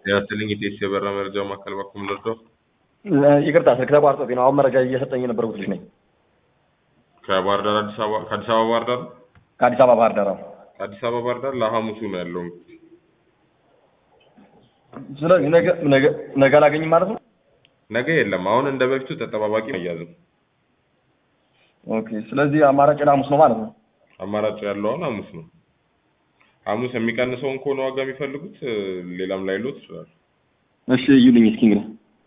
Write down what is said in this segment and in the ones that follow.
ያስልኝ ኢቴስ የበራ መረጃው ማከል በኩል ለርዶ ይቅርታ ስልክ ተቋርጦብኝ ነው። አሁን መረጃ እየሰጠኝ የነበረው ልጅ ነኝ። ከባህር ዳር ከአዲስ አበባ ባህር ዳር ከአዲስ አበባ ባህር ዳር ከአዲስ አበባ ባህር ዳር ለሐሙሱ ነው ያለው። ስለዚህ ነገ አላገኝም ማለት ነው። ነገ የለም። አሁን እንደ በፊቱ ተጠባባቂ መያዝ። ኦኬ። ስለዚህ አማራጭ ለሐሙስ ነው ማለት ነው። አማራጭ ያለው አሁን ሐሙስ ነው። ሐሙስ የሚቀንሰውን ከሆነ ዋጋ የሚፈልጉት ሌላም ላይ ሎት ይችላል። እሺ ይሉኝ እስኪ እንግዲህ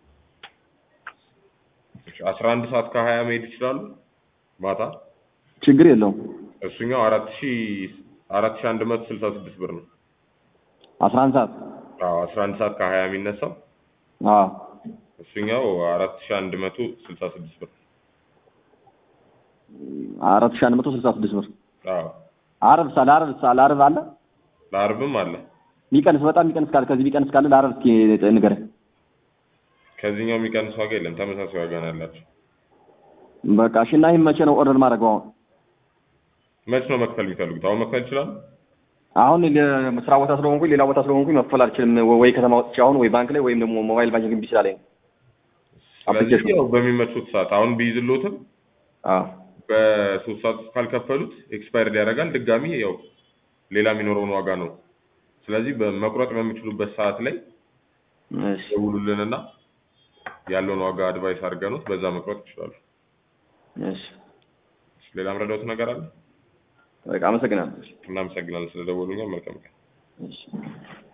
11 ሰዓት ከ20 መሄድ ይችላሉ ማታ። ችግር የለውም። እሱኛው 4166 ብር ነው። 11 ሰዓት 11 ሰዓት ከ20 የሚነሳው እሱኛው 4166 ብር 4166 ብር። ለዓርብ አለ። ለዓርብም አለ። የሚቀንስ በጣም የሚቀንስ ካለ ከዚህ ቢቀንስ ካለ ለዓርብ እስኪ ንገረኝ። ከዚህኛው የሚቀንስ ዋጋ የለም። ተመሳሳይ ዋጋ ነው ያላቸው። በቃ እሺ። እና ይሄን መቼ ነው ኦርደር ማድረገው? አሁን መቼ ነው መክፈል የሚፈልጉት? አሁን መክፈል ይችላል። አሁን ስራ ቦታ ስለሆንኩኝ ሌላ ቦታ ስለሆንኩኝ መክፈል አልችልም። ወይ ከተማ ወጥቼ አሁን ወይ ባንክ ላይ ወይም ደግሞ ሞባይል ባንኪንግ ቢችላለኝ አፕሊኬሽኑ ያው በሚመቹት ሰዓት አሁን ቢይዝሎትም በ3 ሰዓት ካልከፈሉት ኤክስፓየርድ ያደርጋል። ድጋሚ ያው ሌላ የሚኖረውን ዋጋ ነው። ስለዚህ በመቁረጥ በሚችሉበት ሰዓት ላይ ደውሉልንና ያለውን ዋጋ አድቫይስ አድርገኑት በዛ መቁረጥ ይችላሉ። እሺ። ሌላ ምረዳውት ነገር አለ? በቃ አመሰግናለሁ። እናመሰግናለን ስለደወሉኛ። መልካም ቀን። እሺ።